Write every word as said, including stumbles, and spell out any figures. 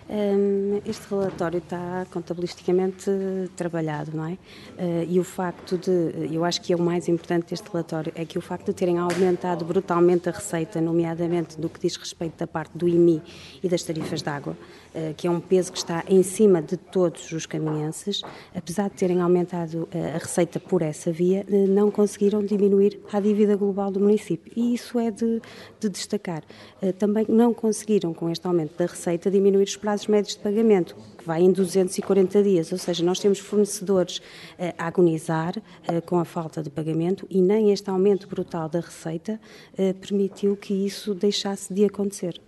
Hum, Este relatório está contabilisticamente trabalhado, não é? Uh, E o facto de, eu acho que é o mais importante deste relatório, é que o facto de terem aumentado brutalmente a receita, nomeadamente do que diz respeito da parte do I M I e das tarifas de água, uh, que é um peso que está em cima de todos os caminhenses, apesar de terem aumentado uh, a receita por essa via, uh, não conseguiram diminuir a dívida global do município. E isso é de, de destacar. Uh, Também não conseguiram, com este aumento da receita, diminuir os prazos médios de pagamento, que vai em duzentos e quarenta dias, ou seja, nós temos fornecedores eh, a agonizar eh, com a falta de pagamento e nem este aumento brutal da receita eh, permitiu que isso deixasse de acontecer.